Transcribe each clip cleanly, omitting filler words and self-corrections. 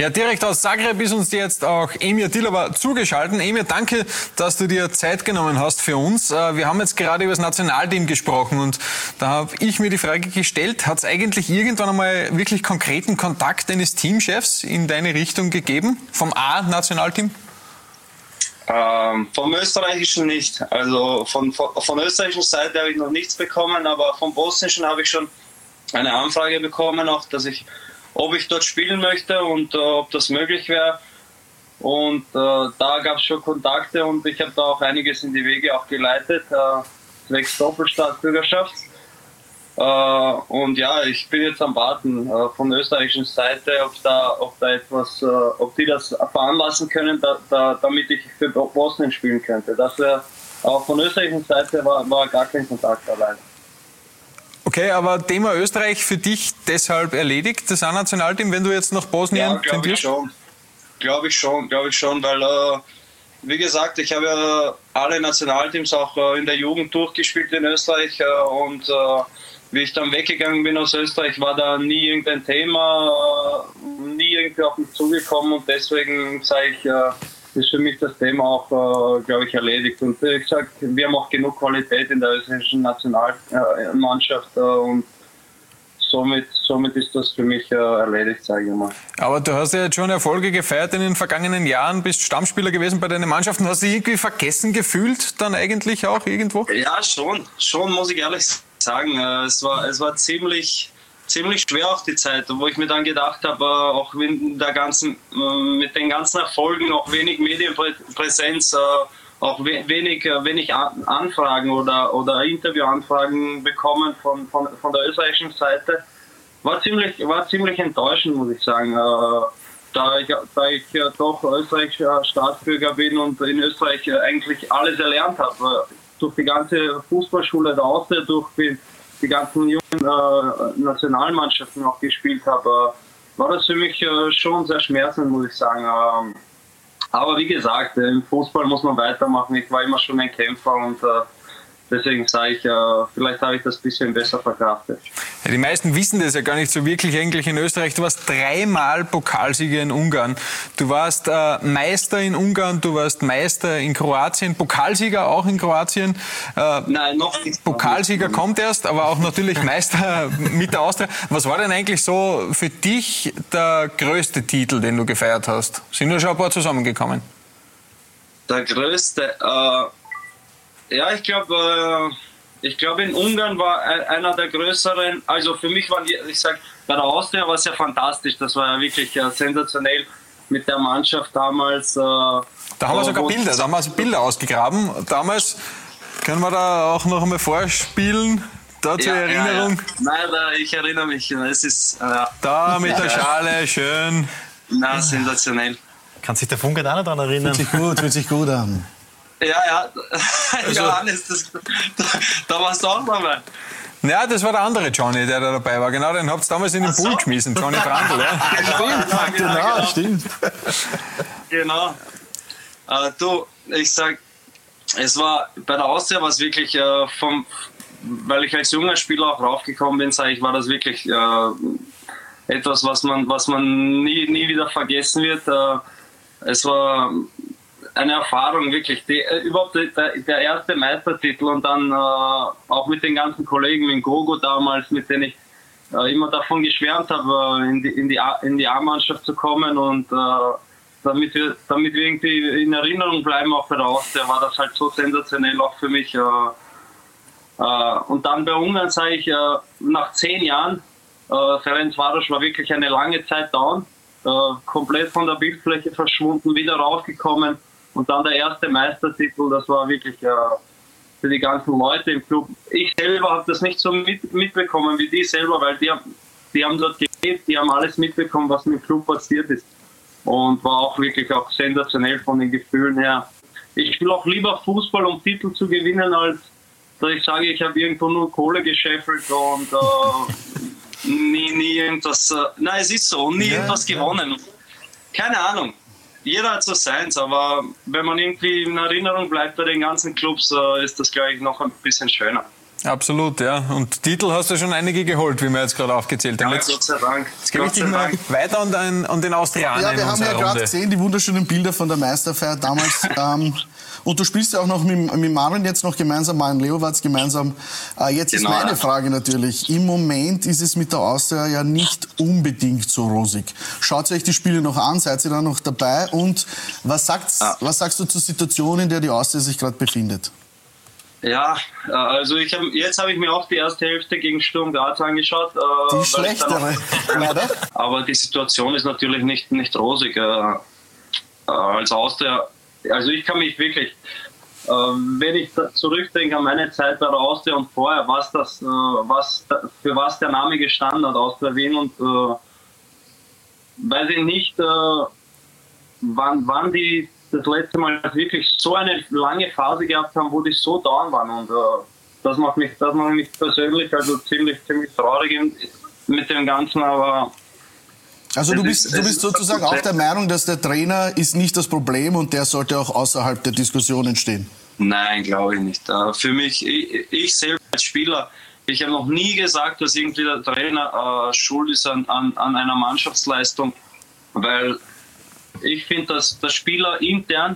Ja, direkt aus Zagreb ist uns jetzt auch Emir Tilava zugeschaltet. Emir, danke, dass du dir Zeit genommen hast für uns. Wir haben jetzt gerade über das Nationalteam gesprochen und da habe ich mir die Frage gestellt, hat es eigentlich irgendwann einmal wirklich konkreten Kontakt deines Teamchefs in deine Richtung gegeben, vom A-Nationalteam? Vom österreichischen nicht. Also von österreichischen Seite habe ich noch nichts bekommen, aber vom bosnischen habe ich schon eine Anfrage bekommen, auch ob ich dort spielen möchte und ob das möglich wäre. Und da gab es schon Kontakte und ich habe da auch einiges in die Wege auch geleitet, zwecks Doppelstaatsbürgerschaft. Und ja, ich bin jetzt am Warten von der österreichischen Seite, ob die das veranlassen können, damit ich für Bosnien spielen könnte. Das wäre auch von der österreichischen Seite war gar kein Kontakt allein. Okay, aber Thema Österreich für dich deshalb erledigt, das A-Nationalteam, wenn du jetzt nach Bosnien tendierst? Ja, glaube ich schon, weil wie gesagt, ich habe ja alle Nationalteams auch in der Jugend durchgespielt in Österreich und wie ich dann weggegangen bin aus Österreich, war da nie irgendein Thema, nie irgendwie auf mich zugekommen und deswegen sage ich, ist für mich das Thema auch, glaube ich, erledigt. Und wie gesagt, wir haben auch genug Qualität in der österreichischen Nationalmannschaft und somit ist das für mich erledigt, sage ich mal. Aber du hast ja jetzt schon Erfolge gefeiert in den vergangenen Jahren, bist Stammspieler gewesen bei deinen Mannschaften. Hast du dich irgendwie vergessen gefühlt dann eigentlich auch irgendwo? Ja, schon muss ich ehrlich sagen. Es war ziemlich schwer auch die Zeit, wo ich mir dann gedacht habe, auch mit den ganzen Erfolgen, auch wenig Medienpräsenz, auch wenig Anfragen oder Interviewanfragen bekommen von der österreichischen Seite. War ziemlich enttäuschend, muss ich sagen. Da ich doch österreichischer Staatsbürger bin und in Österreich eigentlich alles erlernt habe. Durch die ganze Fußballschule der Austria, durch die ganzen jungen Nationalmannschaften auch gespielt habe, war das für mich schon sehr schmerzend, muss ich sagen. Aber wie gesagt, im Fußball muss man weitermachen. Ich war immer schon ein Kämpfer und deswegen sage ich, vielleicht habe ich das ein bisschen besser verkraftet. Ja, die meisten wissen das ja gar nicht so wirklich eigentlich in Österreich. Du warst 3-mal Pokalsieger in Ungarn. Du warst Meister in Ungarn, du warst Meister in Kroatien, Pokalsieger auch in Kroatien. Nein, noch nicht. Pokalsieger kommt erst, aber auch natürlich Meister mit der Austria. Was war denn eigentlich so für dich der größte Titel, den du gefeiert hast? Sind ja schon ein paar zusammengekommen? Der größte... Ja, ich glaube in Ungarn war einer der größeren, also für mich bei der Austria war es ja fantastisch, das war ja wirklich sensationell mit der Mannschaft damals. Da haben wir sogar Bilder, da haben wir Bilder ausgegraben. Damals können wir da auch noch einmal vorspielen, da zur Erinnerung. Ja. Nein, ich erinnere mich, es ist... da mit der Schale, schön. Na, sensationell. Kann sich der Funke da noch daran erinnern? Fühlt sich gut an. Ja, Johannes, da warst du auch dabei. Ja, das war der andere Johnny, der da dabei war. Genau, den habt ihr damals in den Pool geschmissen, Johnny Brandl. Ja. Stimmt. Genau. Ich sag, es war bei der Austria war es wirklich weil ich als junger Spieler auch raufgekommen bin, sage ich, war das wirklich etwas, was man nie wieder vergessen wird. Es war eine Erfahrung, wirklich. Überhaupt der erste Meistertitel und dann auch mit den ganzen Kollegen, mit Gogo damals, mit denen ich immer davon geschwärmt habe, in die A-Mannschaft zu kommen und damit wir irgendwie in Erinnerung bleiben, auch bei der Austria, war das halt so sensationell auch für mich. Und dann bei Ungarn sage ich, nach 10 Jahren, Ferencváros war wirklich eine lange Zeit down, komplett von der Bildfläche verschwunden, wieder raufgekommen. Und dann der erste Meistertitel, das war wirklich für die ganzen Leute im Club. Ich selber habe das nicht so mitbekommen wie die selber, weil die haben dort gelebt, die haben alles mitbekommen, was mit dem Club passiert ist. Und war auch wirklich auch sensationell von den Gefühlen her. Ich spiele auch lieber Fußball, um Titel zu gewinnen, als dass ich sage, ich habe irgendwo nur Kohle gescheffelt und nie irgendwas... nein, es ist so, nie irgendwas gewonnen. Keine Ahnung. Jeder hat so seins, aber wenn man irgendwie in Erinnerung bleibt bei den ganzen Clubs, ist das, glaube ich, noch ein bisschen schöner. Absolut, ja. Und Titel hast du schon einige geholt, wie wir jetzt gerade aufgezählt haben. Ja, Jetzt, Gott sei Dank. jetzt gebe ich dich mal weiter und den Austrianer Ja, in wir haben ja unserer gerade Runde. gesehen, die wunderschönen Bilder von der Meisterfeier damals. Und du spielst ja auch noch mit Marvin jetzt noch gemeinsam, Marvin Leowards gemeinsam. Jetzt Genau. ist meine Frage natürlich, im Moment ist es mit der Austria ja nicht unbedingt so rosig. Schaut ihr euch die Spiele noch an, seid ihr da noch dabei? Und was sagst du zur Situation, in der die Austria sich gerade befindet? Ja, also jetzt habe ich mir auch die erste Hälfte gegen Sturm Graz angeschaut. Die schlechtere, leider. Aber die Situation ist natürlich nicht rosig. Als Austria, also ich kann mich wirklich, wenn ich zurückdenke an meine Zeit bei der Austria und vorher, für was der Name gestanden hat, Austria Wien, und weiß ich nicht, wann die das letzte Mal wirklich so eine lange Phase gehabt haben, wo die so down waren, und das macht mich persönlich also ziemlich traurig mit dem Ganzen, aber Also du bist sozusagen auch der Meinung, dass der Trainer ist nicht das Problem und der sollte auch außerhalb der Diskussion stehen? Nein, glaube ich nicht. Für mich, ich selbst als Spieler, ich habe noch nie gesagt, dass irgendwie der Trainer schuld ist an einer Mannschaftsleistung, weil ich finde, dass Spieler intern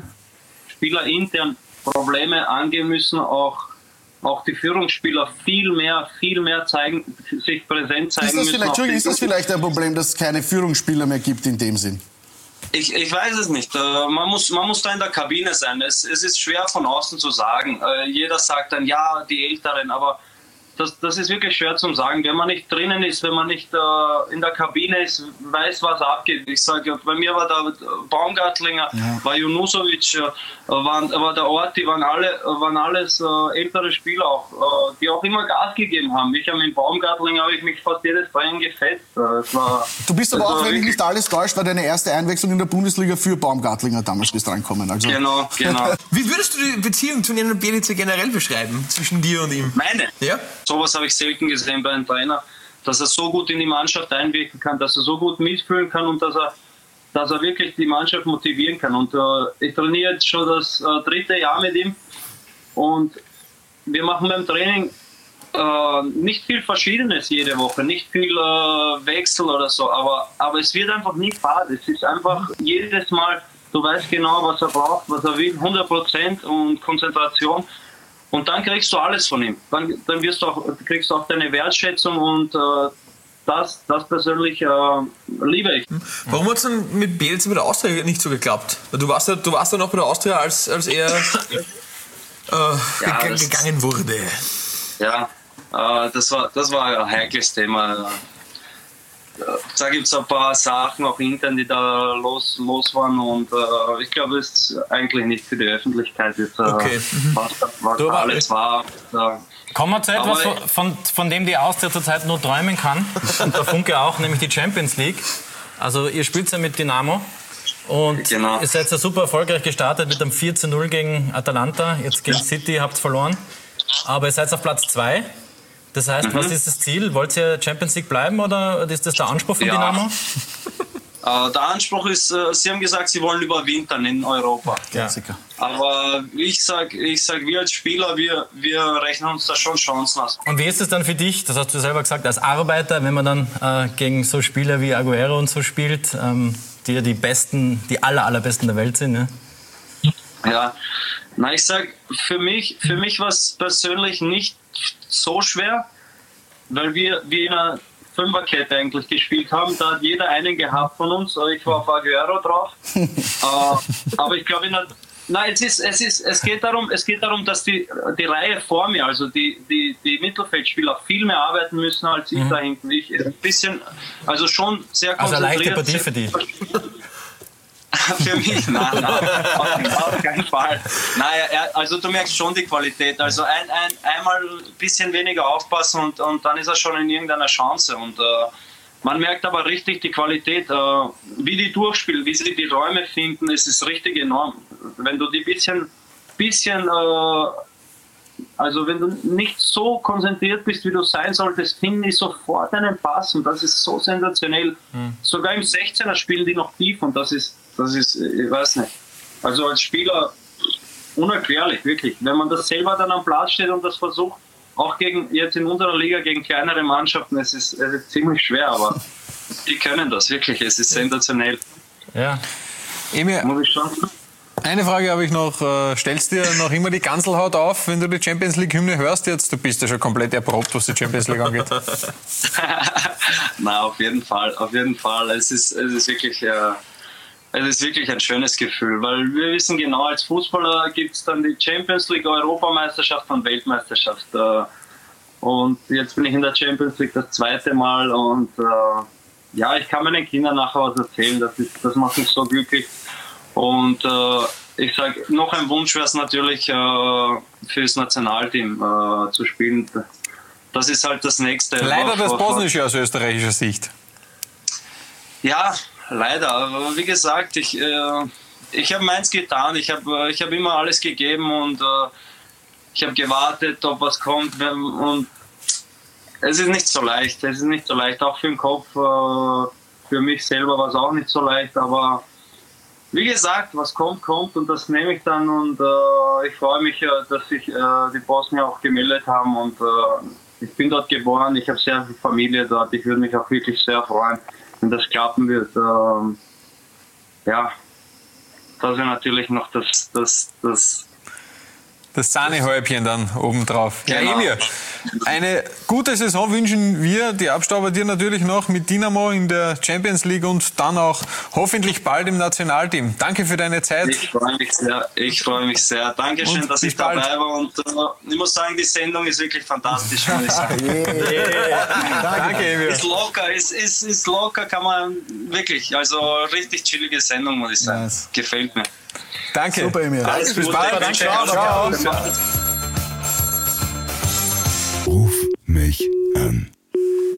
Probleme angehen müssen, auch die Führungsspieler viel mehr sich präsent zeigen müssen. Ist das vielleicht ein Problem, dass es keine Führungsspieler mehr gibt in dem Sinn? Ich weiß es nicht. Man muss da in der Kabine sein. Es ist schwer von außen zu sagen. Jeder sagt dann, ja, die Älteren, aber das ist wirklich schwer zu sagen. Wenn man nicht drinnen ist, wenn man nicht in der Kabine ist, weiß, was abgeht. Ich sage, bei mir war da Baumgartlinger, war Junusovic, war der Ort, die waren alles ältere Spieler, die auch immer Gas gegeben haben. Ich habe mit Baumgartlinger habe ich mich fast jedes Training gefetzt. Du bist aber auch, wenn mich nicht alles täuscht, war deine erste Einwechslung in der Bundesliga für Baumgartlinger damals bist reinkommen. Also. Genau. Wie würdest du die Beziehung zu Nenad Bjelica generell beschreiben, zwischen dir und ihm? Meine? Ja? Sowas habe ich selten gesehen bei einem Trainer, dass er so gut in die Mannschaft einwirken kann, dass er so gut mitfühlen kann und dass er wirklich die Mannschaft motivieren kann. Und ich trainiere jetzt schon das 3. Jahr mit ihm und wir machen beim Training nicht viel Verschiedenes jede Woche, nicht viel Wechsel oder so, aber es wird einfach nie fad. Es ist einfach jedes Mal, du weißt genau, was er braucht, was er will, 100% und Konzentration. Und dann kriegst du alles von ihm. Dann kriegst du auch deine Wertschätzung und das persönlich liebe ich. Warum hat es dann mit Bjelica bei der Austria nicht so geklappt? Du warst ja noch bei der Austria, als er gegangen wurde. Ja, das war ein heikles Thema. Da gibt es ein paar Sachen auch intern, die da los waren, und ich glaube, es ist eigentlich nicht für die Öffentlichkeit jetzt, was da alles war. Kommen wir zu etwas, von dem die Austria zurzeit nur träumen kann. Und der Funke auch, nämlich die Champions League. Also ihr spielt ja mit Dynamo. Und ihr seid ja super erfolgreich gestartet mit einem 4:0 gegen Atalanta. Jetzt gegen City habt ihr verloren. Aber ihr seid auf Platz 2. Das heißt, was ist das Ziel? Wollt ihr Champions League bleiben oder ist das der Anspruch von Dynamo? Der Anspruch ist, Sie haben gesagt, Sie wollen überwintern in Europa. Ja. Aber ich sag, wir als Spieler, wir rechnen uns da schon Chancen aus. Und wie ist es dann für dich, das hast du selber gesagt, als Arbeiter, wenn man dann gegen so Spieler wie Aguero und so spielt, die ja die allerbesten der Welt sind? Ne? Ja, na, ich sag, für mich war es persönlich nicht so schwer, weil wir in einer Fünferkette eigentlich gespielt haben. Da hat jeder einen gehabt von uns. Ich war auf Aguero drauf. Aber ich glaube, es geht darum, dass die Reihe vor mir, also die Mittelfeldspieler, viel mehr arbeiten müssen als ich da hinten. Ich ein bisschen, also schon sehr konzentriert. Also eine leichte Partie für die. Für mich? Nein, auf keinen Fall. Naja, also du merkst schon die Qualität. Also einmal ein bisschen weniger aufpassen und dann ist er schon in irgendeiner Chance. Und man merkt aber richtig die Qualität, wie die durchspielen, wie sie die Räume finden. Es ist richtig enorm. Wenn du die also wenn du nicht so konzentriert bist, wie du sein solltest, finden die sofort einen Pass und das ist so sensationell. Sogar im 16er spielen die noch tief und das ist, ich weiß nicht. Also als Spieler unerklärlich, wirklich. Wenn man das selber dann am Platz steht und das versucht, auch jetzt in unserer Liga gegen kleinere Mannschaften, es ist ziemlich schwer, aber die können das wirklich, es ist sensationell. Ja. Emil, muss ich schon. Eine Frage habe ich noch. Stellst du dir noch immer die Ganselhaut auf, wenn du die Champions League-Hymne hörst? Jetzt, du bist ja schon komplett erprobt, was die Champions League angeht. Na, auf jeden Fall. Es ist wirklich ein schönes Gefühl, weil wir wissen genau, als Fußballer gibt es dann die Champions League, Europameisterschaft und Weltmeisterschaft. Und jetzt bin ich in der Champions League das 2. Mal und ja, ich kann meinen Kindern nachher was erzählen. Das macht mich so glücklich. Und ich sage, noch ein Wunsch wäre es natürlich, fürs Nationalteam zu spielen. Das ist halt das Nächste. Leider das Bosnische aus österreichischer Sicht. Ja, leider. Aber wie gesagt, ich habe meins getan. Ich hab immer alles gegeben und ich habe gewartet, ob was kommt. Und es ist nicht so leicht. Auch für den Kopf. Für mich selber war es auch nicht so leicht. Aber wie gesagt, was kommt und das nehme ich dann. Und ich freue mich, dass sich die Bosnier auch gemeldet haben. Und ich bin dort geboren. Ich habe sehr viel Familie dort. Ich würde mich auch wirklich sehr freuen, wenn das klappen wird. Ja, das wäre natürlich noch das Sahnehäubchen dann obendrauf. Genau. Ja, Emir, eine gute Saison wünschen wir, die Abstauber dir natürlich noch mit Dinamo in der Champions League und dann auch hoffentlich bald im Nationalteam. Danke für deine Zeit. Ich freue mich sehr. Dankeschön, und dass ich dabei war und ich muss sagen, die Sendung ist wirklich fantastisch. Muss ich sagen. Danke, Emir. Ist locker, kann man wirklich, also richtig chillige Sendung, muss ich sagen. Nice. Gefällt mir. Danke. Super, Emir. Alles bis Gute. bald. Danke. Ciao. Ciao. Ruf mich an.